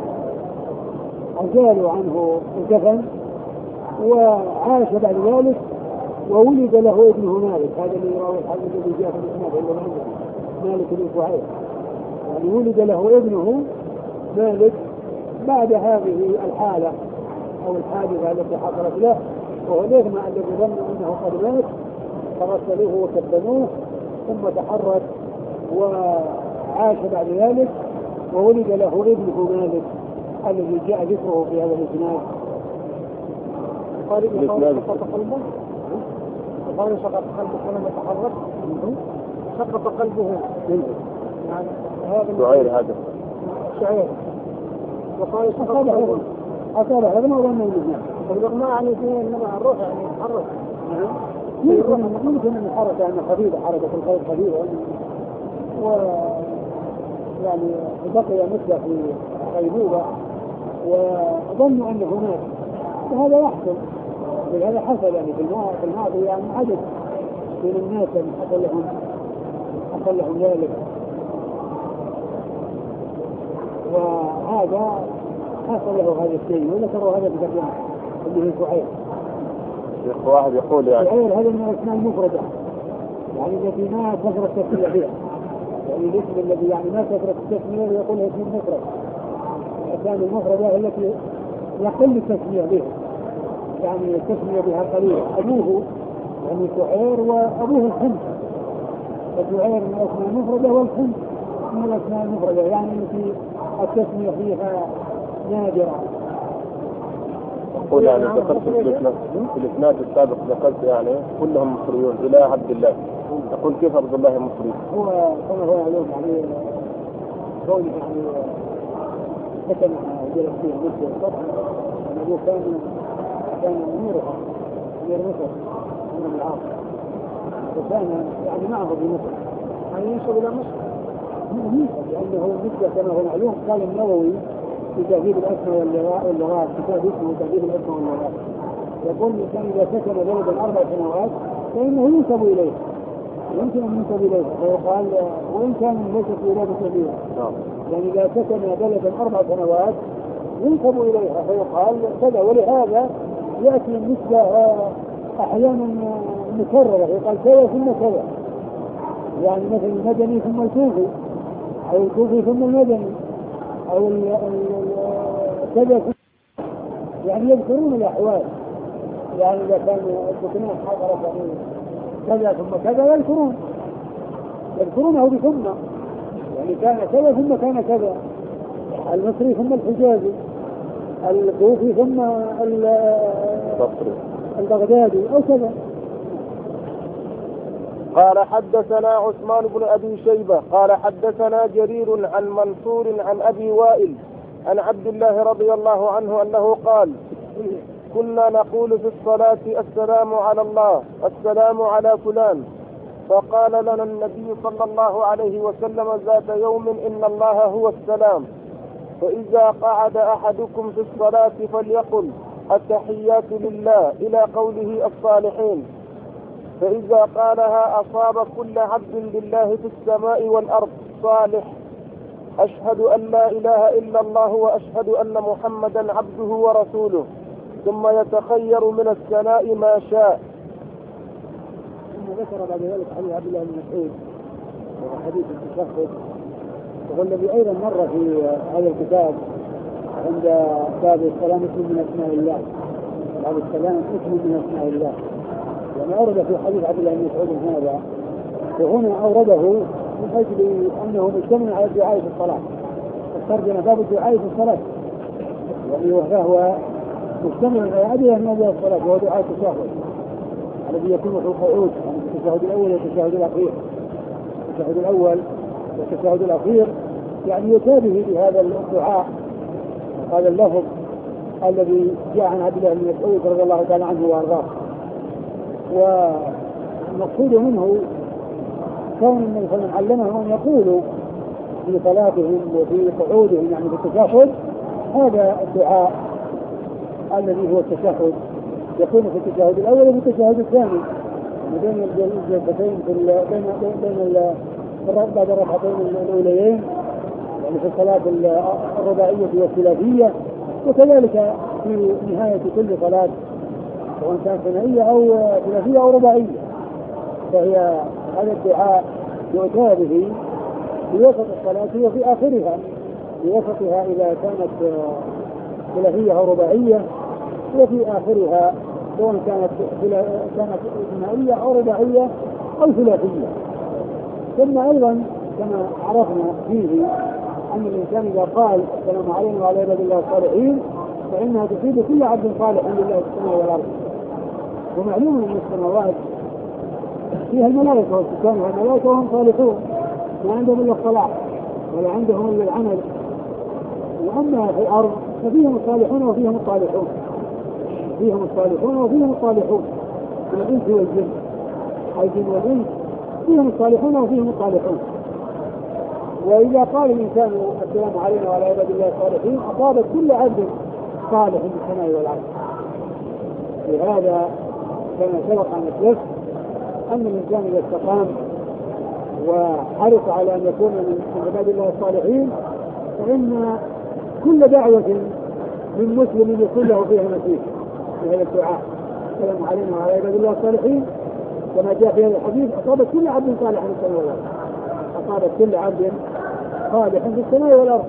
عزالوا عنه الكفن وعاش بعد ذلك وولد له ابنه مالك. هذا اللي يراوي الحديث الذي جاء في الإسناد عند مالك بن سعير، يعني ولد له ابنه مالك بعد هذه الحالة أو الحادثة التي حصلت له، وهو الإغماء الذي ظنوا أنه قد مات فغسلوه وكفنوه ثم تحرك وعاش بعد ذلك وولد له ابنه مالك الذي جاء ذكره في هذا الإسناد. قال سقط قلبه قال سقط قلبه فلم يتحرك سقط قلبه منه، يعني هذا شعير هذا شعير. وقال سقط قلبه أصابه هذا ما ظنه الإسناد. الإغماء يعني فيه إنما الروح يعني يتحرك، يمكن أن الحركة يعني خفيفة، حركة القلب خفيفة، و يعني بقي مثله في غيبوبة وظنوا أنه مات. وهذا يحصل، ولهذا حصل يعني في الماضي يعني عدد من الناس حصل لهم حصل لهم ذلك. وهذا حصل له هذا الشيء وذكروا هذا بترجمة اللي هو سعير. واحد يقول يعني سعير هذا من الأسماء المفردة، يعني التي ما كثرت التسمية بها، يعني الاسم الذي يعني ما كثرت التسمية يقول اسم المفرد. الأسماء المفردة التي يقل التسمية بها، يعني التسمية بها قليلا. أبوه يعني سعير وأبوه الخمس، فسعير من الأسماء المفردة والخمس من الأسماء المفردة يعني التي التسمية فيها نادرة. أقول يعني ذكرت في الإسناد السابق ذكرت يعني كلهم مصريون إلى عبد الله، أقول كيف عبد الله مصري؟ هو كما هو علوم يعني كونه يعني سكن جلس فيه مصر الصبح، أنه كان كان أميرها أمير مصر أمير العاص، وكان يعني معه في مصر يعني ينسب إلى مصر، لأنه مثل كما هو معلوم قال النووي في تهذيب الأسماء واللغات، كتاب اسمه تهذيب الأسماء واللغات، يقول الإنسان إذا سكن بلدا أربع سنوات فإنه ينسب إليه، يمكن أن ينسب إليه، ويقال وإن كان ليست ولادة كبيرة، يعني إذا سكن بلدا أربع سنوات ينسب إليها فيقال كذا. ولهذا يأتي النسبة أحيانا مكررة، يقال كذا ثم كذا، يعني مثل المدني ثم الكوفي، أو الكوفي ثم المدني، أو كذا، يعني يذكرون الأحوال، يعني إذا كان السكنان حضرت كذا ثم كذا يذكرون يذكرونه بثم، يعني كان كذا ثم كان كذا، المصري ثم الحجازي، الكوفي ثم البغدادي أو كذا. قال حدثنا عثمان بن أبي شيبة قال حدثنا جرير عن منصور عن أبي وائل عن عبد الله رضي الله عنه أنه قال كنا نقول في الصلاة السلام على الله السلام على فلان، فقال لنا النبي صلى الله عليه وسلم ذات يوم إن الله هو السلام، فإذا قعد أحدكم في الصلاة فليقل التحيات لله إلى قوله الصالحين، فإذا قالها أصاب كل عبد لله في السماء والأرض صالح، أشهد أن لا إله إلا الله وأشهد أن محمدا عبده ورسوله، ثم يتخير من الثناء ما شاء. ثم ذكر بعد ذلك حديث عبد الله بن مسعود وحديث التشهد، وهو الذي أيضا مر في هذا الكتاب عند باب السلام اسم من أسماء الله، باب السلام اسم من أسماء الله، يعني أورد في حديث عبد الله بن مسعود هذا، وهنا أورده من أجل أنه مجتمع على الدعاء في الصلاة، الترجمة باب الدعاء في الصلاة، يعني وهو مجتمع على أدعية من أدعية الصلاة، وهو دعاء التشهد الذي يكون في القعود، يعني التشهد الأول والتشهد الأخير، التشهد الأول والتشهد الأخير، يعني يتابه بهذا الدعاء هذا اللفظ الذي جاء عن عبد الله بن مسعود رضي الله تعالى عنه وارضاه. والمقصود منه كون النبي صلى الله عليه وسلم علمهم ان يقولوا في صلاتهم وفي قعودهم يعني في التشهد هذا الدعاء الذي هو التشهد، يكون في التشهد الاول وفي التشهد الثاني، بين الجلستين في بين بين بعد الركعتين الاوليين، يعني في الصلاه الرباعيه والثلاثيه، وكذلك في نهايه كل صلاه سواء كانت ثنائيه او ثلاثيه او رباعيه، فهي هذا الدعاء يؤتى به في وسط الصلاه وفي اخرها، في وسطها اذا كانت ثلاثيه او رباعيه، وفي اخرها سواء كانت كانت ثنائيه او رباعيه او ثلاثيه. ثم ايضا كما عرفنا فيه ان الانسان اذا قال السلام علينا وعلى عباد الله الصالحين فانها تفيد كل عبد صالح لله في السماء والارض. ومعلوم ان السماوات فيها الملائكه والسكان والملائكه وهم صالحون، ما عندهم الا الصلاح ولا عندهم الا العمل. واما في الارض ففيهم الصالحون وفيهم الصالحون، فيهم الصالحون وفيهم الصالحون من الانس والجن، الجن والانس فيهم الصالحون وفيهم الصالحون. واذا قال الانسان السلام علينا وعلى عباد الله الصالحين اصابت كل عبد صالح في السماء والارض. لهذا كما سبق ان اسلف ان الانسان اذا استقام وحرص على ان يكون من عباد الله الصالحين فان كل دعوه من مسلم يكون له فيها نصيب في هذا الدعاء السلام علينا وعلى عباد الله الصالحين، كما جاء في هذا الحديث اصابت كل عبد صالح في السماء والارض، اصابت كل عبد صالح في السماء والارض.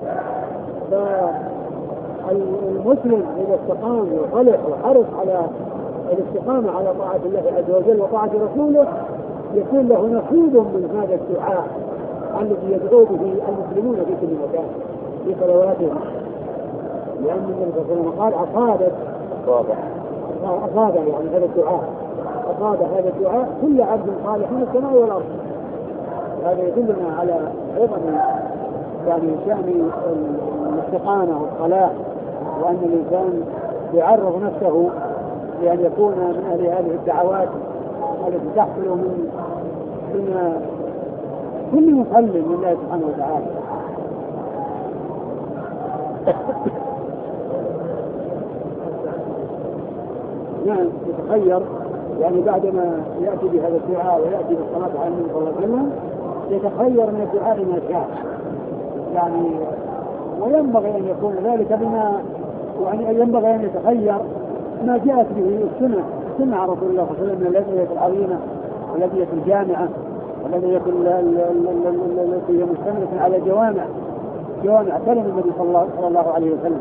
فالمسلم اذا استقام وصلح وحرص على الاستقامه على طاعه الله عز وجل وطاعه رسوله يكون له نصيب من هذا الدعاء الذي يدعو به المسلمون في كل مكان في صلواتهم، لان النبي صلى الله عليه وسلم قال اصابت اصاب يعني هذا الدعاء اصاب هذا الدعاء كل عبد صالح من السماء والارض. هذا يدلنا على عظم يعني شأن الاستقامة والصلاح، وأن الإنسان يعرض نفسه لأن يكون من أهل هذه الدعوات التي تحصل من من كل مسلم لله سبحانه وتعالى. نعم يتخير، يعني بعدما يأتي بهذا الدعاء ويأتي بالصلاة على النبي صلى الله عليه وسلم يتخير من الدعاء ما شاء يعني، وينبغي أن يكون ذلك بما يعني ينبغي أن يتخير ما جاءت به السنة سنة رسول الله صلى الله عليه وسلم من الأدعية العظيمة والأدعية الجامعة والأدعية التي هي مشتملة على جوامع جوامع كلمة النبي صلى الله عليه وسلم.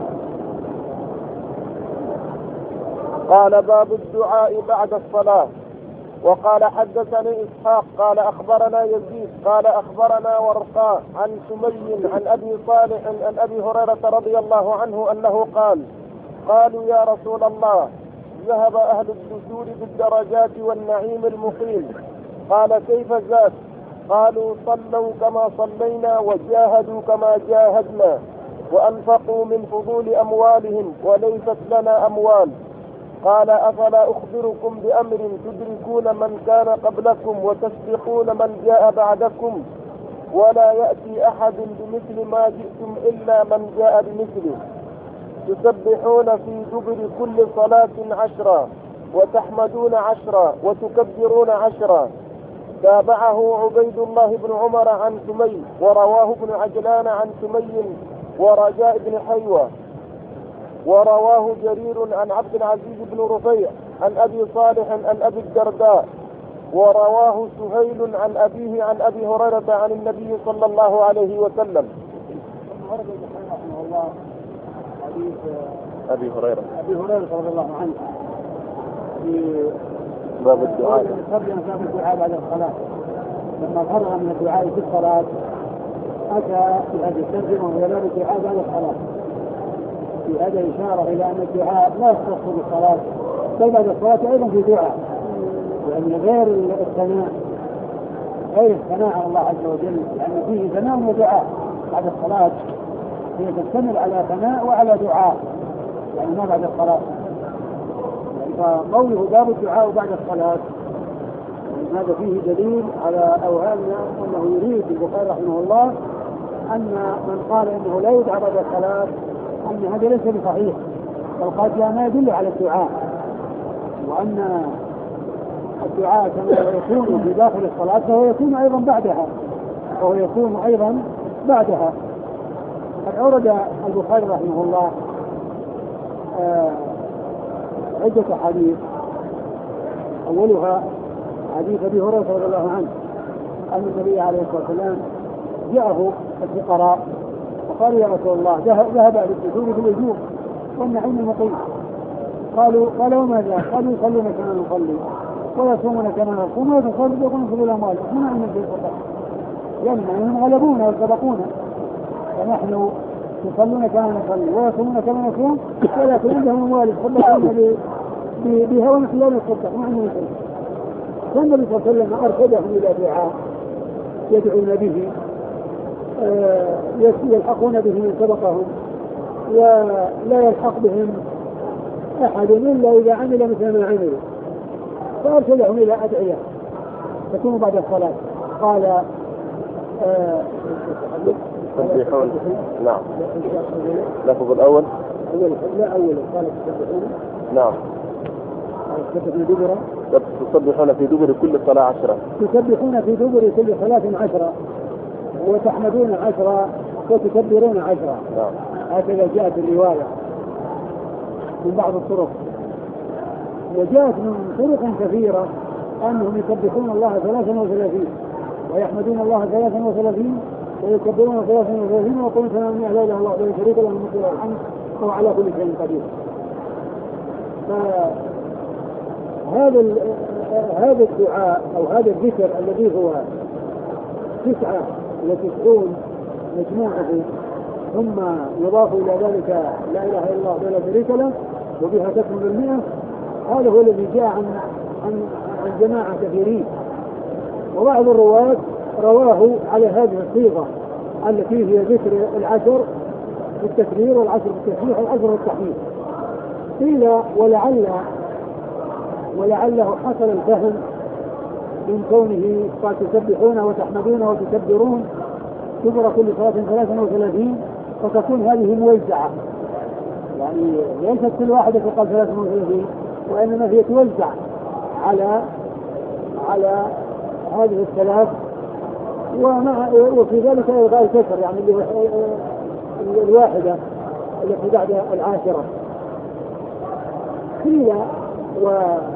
قال باب الدعاء بعد الصلاة. وقال حدثني إسحاق قال أخبرنا يزيد قال أخبرنا ورقاء عن سمي عن أبي صالح عن أبي هريرة رضي الله عنه أنه قال قالوا يا رسول الله ذهب أهل الدثور بالدرجات والنعيم المقيم. قال كيف ذاك؟ قالوا صلوا كما صلينا وجاهدوا كما جاهدنا وأنفقوا من فضول أموالهم وليست لنا أموال. قال أفلا أخبركم بأمر تدركون من كان قبلكم وتسبقون من جاء بعدكم ولا يأتي أحد بمثل ما جئتم إلا من جاء بمثله تسبحون في دبر كل صلاة عشرا وتحمدون عشرا وتكبرون عشرا. تابعه عبيد الله بن عمر عن سمي ورواه ابن عجلان عن سمي ورجاء بن حيوة ورواه جرير عن عبد العزيز بن رفيع عن أبي صالح عن أبي الدرداء ورواه سهيل عن أبيه عن أبي هريرة عن النبي صلى الله عليه وسلم. أبي هريرة أبي هريرة رضي الله عنه في باب الدعاء باب الدعاء بعد الصلاة لما فرغ من الدعاء في الصلاة أتى في هذه الترجمة وهي باب الدعاء بعد الصلاة. في هذا إشارة إلى أن الدعاء لا يختص بالصلاة بل بعد الصلاة أيضا في دعاء، يعني غير الثناء غير الثناء على الله عز وجل، لأن فيه ثناء ودعاء. بعد الصلاة هي تشتمل على ثناء وعلى دعاء، يعني ما بعد الصلاة. فقوله باب الدعاء بعد الصلاة هذا فيه دليل على أو أنه يريد البخاري رحمه الله أن من قال إنه لا يدعى بعد الصلاة أن هذا ليس بصحيح، بل قد جاء ما يدل على الدعاء، وأن الدعاء كما يكون في داخل الصلاة فهو يكون أيضا بعدها وهو يكون أيضا بعدها. قد أورد البخاري رحمه الله آه عدة حديث، أولها حديث أبي هريرة رضي الله عنه أن النبي عليه الصلاة والسلام جاءه الفقراء وقالوا يا رسول الله ذهب أهل الدثور بالأجور والنعيم المقيم. قالوا قال وماذا؟ قالوا يصلون كما نصلي ويصومون كما نصوم ويتصدقون في الأموال وما عندنا في الصدق، يعني هم غلبونا وسبقونا، فنحن يصلون كما نصلي ويصومون كما نصوم ولكن عندهم أموال يتصدقون بها ونحن لا نتصدق ما عندنا شيء. فالنبي صلى الله عليه وسلم أرشدهم إلى دعاء يدعون به آه يلحقون به من سبقهم ولا يلحق بهم أحد إلا إذا عمل مثل ما عملوا، فأرشدهم إلى أدعية تكون بعد الصلاة. قال آه تسبحون نعم لفظ الأول أول لا أول قال تسبحون نعم تسبحون دبرا تسبحون في دبر كل صلاة عشرة تسبحون في دبر كل صلاة عشرة وتحمدون عشرة وتكبرون عشرة. نعم هكذا جاءت الرواية من بعض الطرق، وجاءت من طرق كثيرة أنهم يسبحون الله ثلاثا وثلاثين ويحمدون الله ثلاثا وثلاثين ويكبرون ثلاثا وثلاثين ويقولون ثمانية لا إله إلا الله لا شريك له له الملك وله الحمد وهو على كل شيء قدير. فهذا هذا الدعاء أو هذا الذكر الذي هو تسعة وتسعون مجموعة ثم يضاف إلى ذلك لا إله إلا الله لا شريك له وبها تكمل المئة، هذا هو الذي جاء عن عن عن جماعة كثيرين، وبعض الرواة رواه على هذه الصيغة التي هي ذكر العشر بالتكبير والعشر بالتسبيح والعشر بالتحميد. قيل ولعل ولعله حصل الفهم من كونه قال تسبحون وتحمدون وتكبرون كبر كل صلاة ثلاثا وثلاثين وتكون هذه موزعة، يعني ليست كل واحدة تقل ثلاثة وثلاثين، وإنما هي توزع على على هذه الثلاث، ومع وفي ذلك إلغاء الكسر، يعني اللي هو الواحدة التي بعد العاشرة. قيل و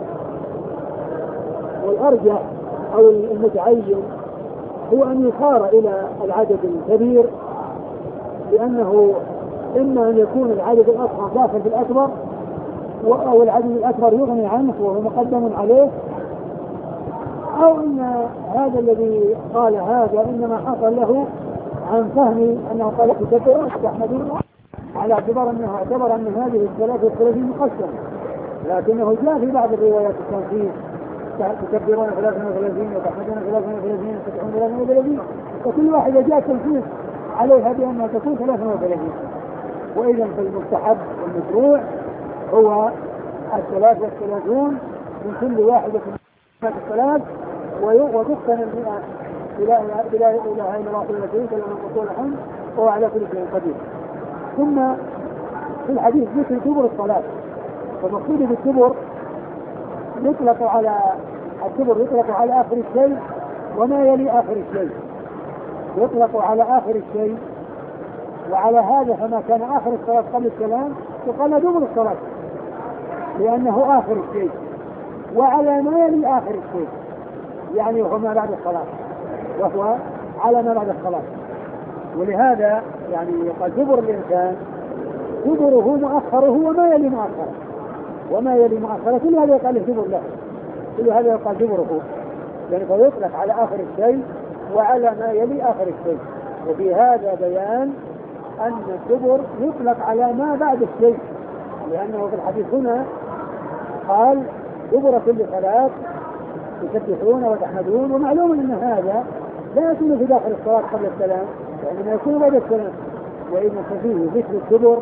والأرجح أو المتعين هو أن يصار إلى العدد الكبير، لأنه إما أن يكون العدد الأصغر داخل في الأكبر، أو العدد الأكبر يغني عنه وهو مقدم عليه، أو أن هذا الذي قال هذا إنما حصل له عن فهم أنه قال تكبر أحمد على اعتبار أنه اعتبر أن هذه الثلاثة والثلاثين مقسمة، لكنه جاء في بعض الروايات التنفيذ تكبرون ثلاثة وثلاثين وتحمدون ثلاثة وثلاثين وتسبحون ثلاثة وثلاثين، وكل واحدة جاء تنفيذ عليها بأنها تكون ثلاثة وثلاثين. وإذا فالمستحب والمشروع هو الثلاث والثلاثون من كل واحدة من الثلاث، وتقتن المئة إلى إلى إلى هاي المراحل التي كلام الرسول الحمد وهو على كل شيء قدير. ثم في الحديث ذكر كبر الصلاة، فالمقصود بالكبر يطلق على الكبر يطلق على آخر الشيء وما يلي آخر الشيء، يطلق على آخر الشيء، وعلى هذا فما كان آخر الصلاة قبل السلام يقال دبر الصلاة لأنه آخر الشيء، وعلى ما يلي آخر الشيء يعني هو ما بعد الصلاة، وهو على ما بعد الصلاة. ولهذا يعني يقال دبر الإنسان دبره مؤخره وما يلي مؤخره، وما يلي مؤخره كل هذا يقال دبر له، كل هذا يقال دبره، يعني فيطلق على آخر الشيء وعلى ما يلي آخر الشيء. وفي هذا بيان أن الدبر يطلق على ما بعد الشيء، لأنه في الحديث هنا قال دبر كل صلاة تسبحون وتحمدون، ومعلوم أن هذا لا يكون في داخل الصلاة قبل السلام، وإنما يكون بعد السلام. وإن فيه ذكر الدبر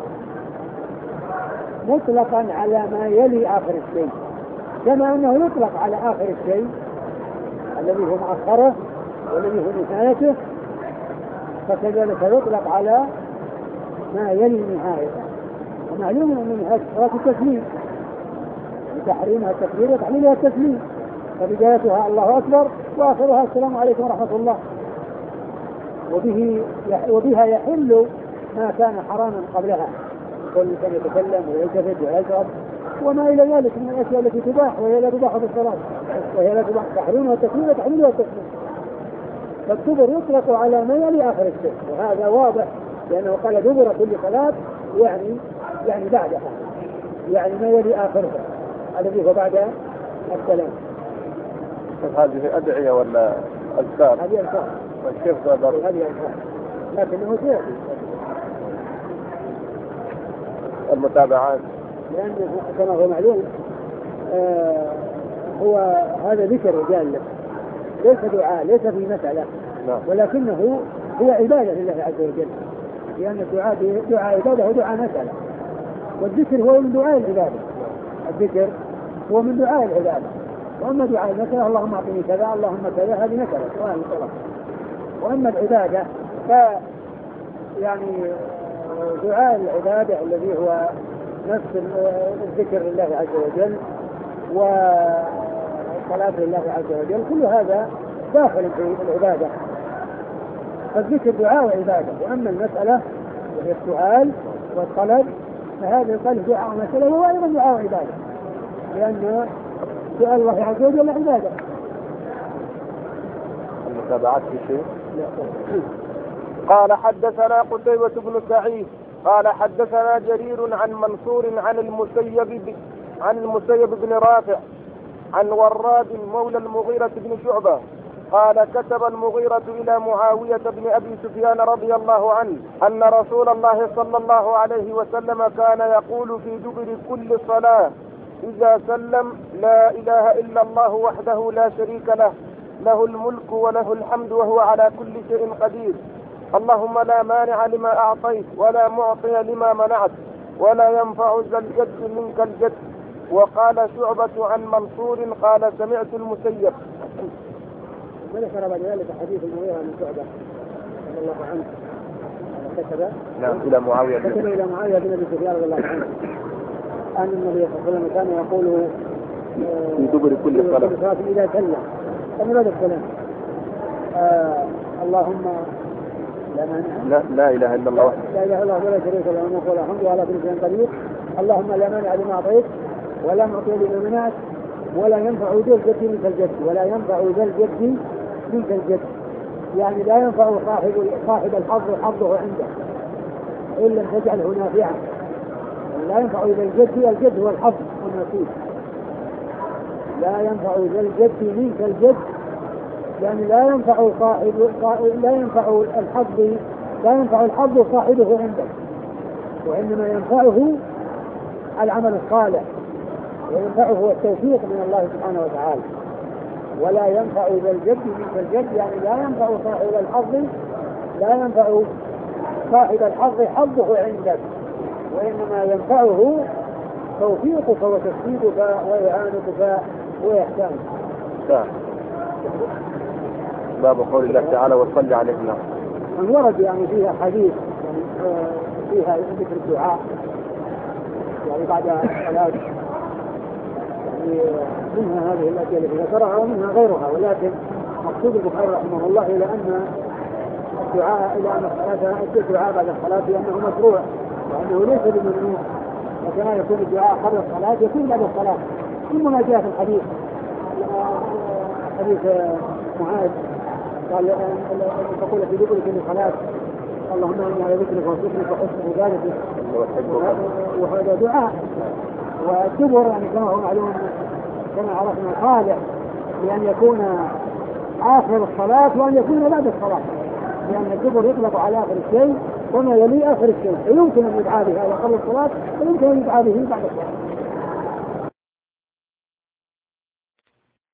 مطلقا على ما يلي آخر الشيء، كما أنه يطلق على آخر الشيء الذي هو مؤخره والذي هو نهايته، فكذلك يطلق على ما يلي نهايته. ومعلوم أن نهاية الصلاة التسليم، تحريمها التكبير وتحليلها التسليم، فبدايتها الله أكبر وآخرها السلام عليكم ورحمة الله. وبه وبها يحل ما كان حراما قبلها، كل كان يتكلم ويلتفت ويشرب وما إلى ذلك من الأشياء التي تباح وهي لا تباح في الصلاة، وهي لا تباح تحريمها التكبير وتحليلها التسليم. فالدبر يطلق على ما يلي آخر الشيء، وهذا واضح لأنه قال دبر كل صلاة يعني يعني بعدها، يعني ما يلي آخرها الذي هو بعد السلام. هذه أدعية ولا أذكار؟ هذه أذكار. كيف صدر؟ هذه أذكار، لكنه سيأتي المتابعات، لأن كما هو معلوم آه هو هذا ذكر وقال لك ليس دعاء، ليس في مسألة، ولكنه هو عبادة لله عز وجل، لأن الدعاء دعاء عبادة ودعاء مسألة، والذكر هو من دعاء العبادة، الذكر هو من دعاء العبادة. وأما دعاء المسألة اللهم أعطني كذا اللهم كذا هذه مسألة سؤال الصلاة. وأما العبادة ف يعني دعاء العبادة الذي هو نفس الذكر لله عز وجل والصلاة لله عز وجل، كل هذا داخل في العبادة، فالذكر دعاء وعبادة. وأما المسألة وهي السؤال والطلب فهذا يقال دعاء ومسألة وهو أيضا دعاء وعبادة، لأن سؤال الله عز وجل عبادة. المتابعات في شيء؟ قال حدثنا قتيبة بن سعيد قال حدثنا جرير عن منصور عن المسيب عن المسيب بن رافع عن وراد مولى المغيرة بن شعبة قال كتب المغيرة إلى معاوية بن أبي سفيان رضي الله عنه أن رسول الله صلى الله عليه وسلم كان يقول في دبر كل صلاة إذا سلم لا إله إلا الله وحده لا شريك له له الملك وله الحمد وهو على كل شيء قدير اللهم لا مانع لما أعطيت ولا معطي لما منعت ولا ينفع ذا الجد منك الجد. وقال شعبة عن منصور قال سمعت المسيب. وذكر بعد ذلك حديث المغيرة بن شعبة رضي الله عنه كتب نعم إلى معاوية كتب إلى معاوية بن أبي سفيان رضي الله عنه أن النبي صلى الله عليه وسلم كان يقول في دبر كل صلاة إذا سلم كان بعد السلام آه اللهم لا لا, لا إله إلا الله لا إله إلا الله ولا شريك له الملك وله الحمد وعلى كل شيء قدير اللهم لا مانع لما أعطيت ولا معطي لما منعت ولا ينفع ذا الجد منك الجد ولا ينفع ذا الجد منك الجد يعني لا ينفع صاحب صاحب الحظ حظه عنده إن لم تجعله نافعا لا ينفع ذا الجد الجد هو الحظ والنصيب لا ينفع ذا الجد منك الجد يعني لا ينفع صاحب لا ينفع الحظ لا ينفع الحظ صاحبه عندك وإنما ينفعه العمل الصالح وينفعه التوفيق من الله سبحانه وتعالى ولا ينفع ذا الجد منك الجد يعني لا ينفع صاحب الحظ لا ينفع صاحب الحظ حظه عندك وإنما ينفعه توفيقك وتسديدك وإعانتك وإحسانك. باب قول الله تعالى وصلي عليهن. من ورد يعني فيها حديث يعني فيها ذكر الدعاء يعني بعد الصلاة يعني منها هذه الأشياء التي ذكرها ومنها غيرها ولكن مقصود البخاري رحمه الله إلى أن الدعاء إلى أن الصلاة الدعاء بعد الصلاة لأنه مشروع وأنه ليس بممنوع وكما يكون الدعاء قبل الصلاة يكون بعد الصلاة ثم ما جاء في الحديث حديث معاذ قال تقول في دبر كل صلاة اللهم إني على ذكرك وشكرك وحسن عبادتك وهذا دعاء والدبر يعني كما هو معلوم كما عرفنا خالع بأن يكون آخر الصلاة وأن يكون بعد الصلاة لأن الدبر يطلق على آخر الشيء وما يلي آخر الشيء فيمكن أن يدعى به هذا قبل الصلاة ويمكن أن يدعى به بعد الصلاة